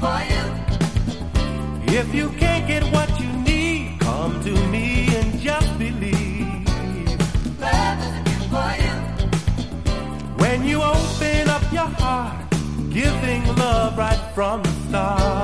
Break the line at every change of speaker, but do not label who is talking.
for you.
If you can't get what you need, come to me and just believe.
Love is a gift for you.
When you open up your heart, giving love right from the start.